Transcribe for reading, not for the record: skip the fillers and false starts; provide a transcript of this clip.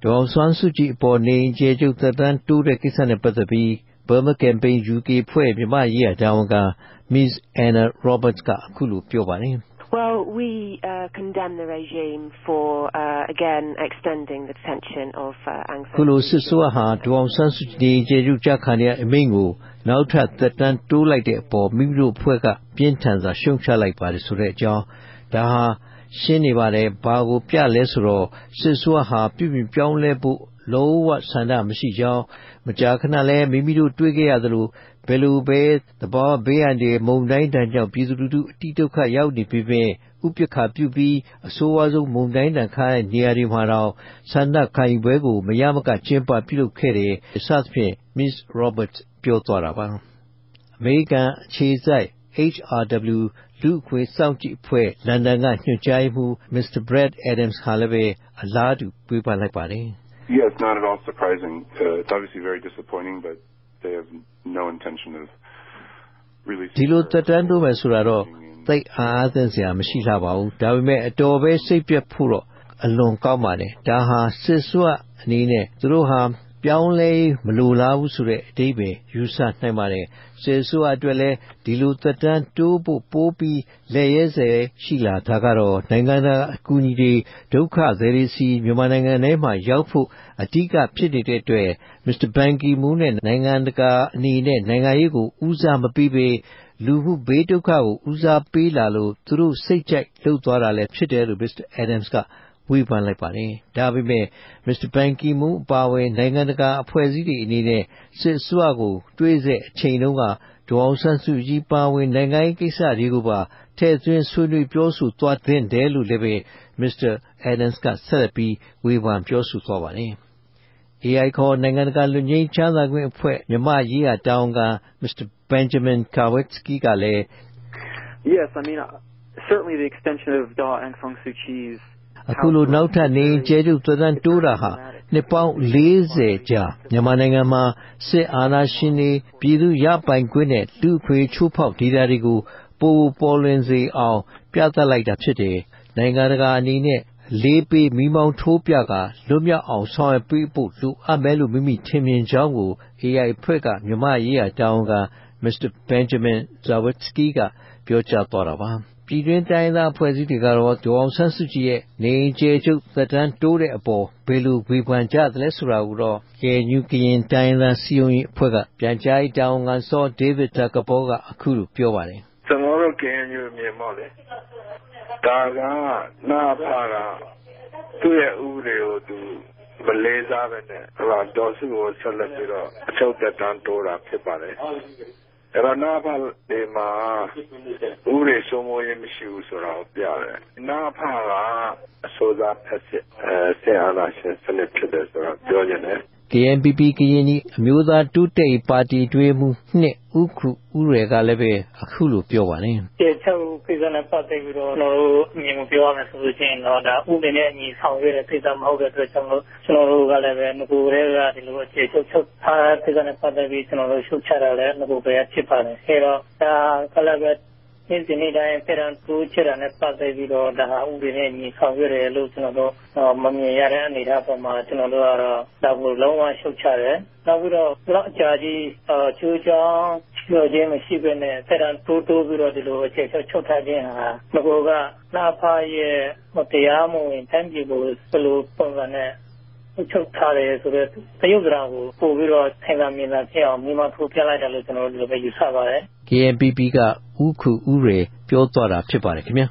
ဒေါ်အောင်ဆန်းစုကြည်အပေါ်နေကျေကျုပ်သက်တမ်းတိုးတဲ့ကိစ္စနဲ့ပတ်သက်ပြီး Burma Campaign UK ဖွဲ့မြန်မာရေးရာတာဝန်ခံ Ms. Anna Roberts ကအခုလိုပြောပါတယ် Well, we condemn the regime for again extending the detention of Aung San Suu Kyi. ခုလိုစစ်ဆိုးဟာဒေါ်အောင်ဆန်းစုကြည်ကျေကျုပ်ကြခံရတဲ့အမိန့်ကိုနောက်ထပ်သက်တမ်းတိုးလိုက်တဲ့အပေါ်မိမိတို့အဖွဲ့ကပြင်းထန်စွာရှုံချလိုက်ပါတယ်ဆိုတဲ့အကြောင်းဒါဟာရှင်းနေပါတယ်ဘာကိုပြလဲဆိုတော့စစ်ဆိုးဟာပြုပြင်ပြောင်းလဲဖို့လုံးဝဆန္ဒမရှိကြောင်းမကြာခဏလဲမိမိတို့တွေ့ခဲ့ရသလိုဘယ်လိုပဲသဘာဝဘေးအန္တရာယ်မုန်တိုင်းတန်းကြောင့်ပြည်သူလူထုအတိဒုက္ခရောက်နေပြီပဲဥပက္ခပြုပြီးအဆိုးဝါးဆုံးမုန်တိုင်းတန်းခါတဲ့နေရာတွေမှာတော့ဆန္ဒခံယူပွဲကိုမရမကကျင်းပပြုလုပ်ခဲ့တယ်စသဖြင့် Ms. Roberts ပြောသွားတာပါအမေရိကန်အခြေစိုက် HRW လူ့အခွင့်စောင့်ကြည့်အဖွဲ့လန်ဒန်ကညွှန်ကြားရေးမှူး Mr. Brad Adams ဟာလည်းပဲအလားတူဝေဖန်လိုက်ပါတယ် Yeah, it's not at all surprising. It's obviously very disappointing, but they have no intention of releasing. ဒီလိုတက်တန်းတိုးမယ်ဆိုတာတော့သိအားသင့်စရာမရှိလှပါဘူးဒါပေမဲ့အတော်ပဲစိတ်ပြတ်ဖို့တော့အလွန်ကောင်းပါတယ်ဒါဟာစစ်စွတ်အနေနဲ့သူတို့ဟာပြောင်းလဲမလိုလားဘူးဆိုတဲ့အဓိပ္ပာယ်ယူဆနိုင်ပါတယ်စစ်စွတ်အတွက်လည်းဒီလိုတက်တန်းတိုးဖို့ပိုးပြီးလက်ရဲစဲရှိလာတာကတော့နိုင်ငံသားအကူအညီတွေဒုက္ခသည်တွေစီမြန်မာနိုင်ငံထဲမှာရောက်ဖို့အဓိကဖြစ်နေတဲ့အတွက် Mr. Ban Ki-moon နဲ့နိုင်ငံတကာအနေနဲ့နိုင်ငံရေးကိုဦးစားမပေးပေလူမှုဘေးဒုက္ခကိုဦးစားပေးလာလို့သူတို့စိတ်ကြိုက်လှုပ်သွားတာလည်းဖြစ်တယ်လို့ Mr. Adams ကဝေဖန်လိုက်ပါတယ်ဒါပေမဲ့ Mr. Ban Ki-moon အပါအဝင်နိုင်ငံတကာအဖွဲ့အစည်းတွေအနေနဲ့စစ်အစိုးရကိုတွေးစေအချိန်တုန်းကဒေါ်အောင်ဆန်းစုကြည်ပါဝင်နိုင်ငံရေးကိစ္စတွေကိုပါထည့်သွင်းဆွေးနွေးပြောဆိုသွားသင့်တယ်လို့လည်းပဲ Mr. Adams ကဆက်ပြီးဝေဖန်ပြောဆိုသွားပါတယ် AI ခေါ်နိုင်ငံတကာလွတ်ငြိမ်းချမ်းသာခွင့်အဖွဲ့မြန်မာရေးရာတာဝန်ခံ Mr. Benjamin Kawitsky ကလည်း Yes, I mean certainly the extension of Daw Aung San Suu Kyi's အခုလိုနောက်ထပ်နေကျေကျုပ်သက်တမ်းတိုးတာဟာနှစ်ပေါင်း40ကြာမြန်မာနိုင်ငံမှာစစ်အာဏာရှင်တွေပြည်သူရပိုင်ခွင့်နဲ့လူ့အခွင့်ချိုးဖောက်ဒေတာတွေကိုပိုပေါ်လွင်စေအောင်ပြသလိုက်တာဖြစ်တယ်နိုင်ငံတကာအနေနဲ့လေးပေးမိမောင်းထိုးပြကလွတ်မြောက်အောင်ဆောင်ရွက်ပေးဖို့လိုအပ်မယ်လို့မိမိထင်မြင်ကြောင်းကို AI ဖွဲ့ကမြန်မာရေးရာတာဝန်ခံ Mr. Benjamin Zawitsky ကပြောကြားသွားတာပါပြည်တွင်းတိုင်းသားအဖွဲ့အစည်းတွေကတော့ဒေါ်အောင်ဆန်းစုကြည်ရဲ့နေကျေကျုပ်သက်တမ်းတိုးတဲ့အပေါ်ဘယ်လိုဝေဖန်ကြသလဲဆိုတာကိုတော့ KNU ကရင်တိုင်းသားစီယုံရေးအဖွဲ့ကပြန်ကြားရေးတာဝန်ခံစော David Takapol ကအခုလိုပြောပါတယ်ကျွန်တော်တို့ KNU မြင်ပါလေဒါကနာဖာကသူ့ရဲ့ဥပဒေကိုသူမလေးစားပဲနဲ့ဒေါ်စုကိုဆက်လက်ပြီးတော့အချုပ်သက်တမ်းတိုးတာဖြစ်ပါတယ်အဲ့တော့နာဖာဒီမှာဥပဒေစိုးမိုးရေးမရှိဘူးဆိုတာကိုပြတယ်နာဖာကအစိုးရဖက်စစ်ဆရာနာရှင်စနစ်ဖြစ်တယ်ဆိုတာပြောနေတယ် KNPP ကရင်နီအမျိုးသားတိုးတက်ရေးပါတီတွဲမှုနှစ်ဥခုဥရယ်ကလည်းပဲအခုလိုပြောပါတယ်ကျေချုပ်ကိစ္စနဲ့ပတ်သက်ပြီးတော့ကျွန်တော်တို့အမြင်ကိုပြောရမယ်ဆိုလို့ရှိရင်တော့ဒါဥပဒေနဲ့အညီဆောင်ရွက်တဲ့ကိစ္စမဟုတ်တဲ့အတွက်ကျွန်တော်တို့ကလည်းပဲငကိုယ်တွေကဒီလိုကျေချုပ်ထားကိစ္စနဲ့ပတ်သက်ပြီးကျွန်တော်တို့ရှုတ်ချတာလည်းငကိုယ်ပဲဖြစ်ပါတယ်အဲတော့ဒါကလည်းပဲဒီနေ့တိုင်းဖက်ဒရယ်ကိုချတာနဲ့ပတ်သက်ပြီးတော့ဒါဟာဥပဒေနဲ့ညီဆောင်ရွက်တယ်လို့ကျွန်တော်တို့မမြင်ရတဲ့အနေအထားပေါ်မှာကျွန်တော်တို့ကတော့ဒါကိုလုံးဝရှုတ်ချတယ်နောက်ပြီးတော့ဘလောက်အကြာကြီးကျိုးချောင်းပြောခြင်းမရှိဘဲနဲ့ဖက်ဒရယ်တိုးပြီးတော့ဒီလိုအခြေချုပ်ထားခြင်းဟာငကိုကနာဖာရဲ့မတရားမဝင်တမ်းပြေဖို့ဘယ်လိုပုံစံနဲ့ချုပ်ထားတယ်ဆိုတော့တရုတ်ကရာကိုပို့ပြီးတော့ဆင်ကမြင်လာဖြစ်အောင်မြန်မာထိုးပြလိုက်တယ်လို့ကျွန်တော်တို့ဒီလိုပဲယူဆပါတယ် KNPP ကဥခုဥရယ်ပြောသွားတာဖြစ်ပါတယ်ခင်ဗျာ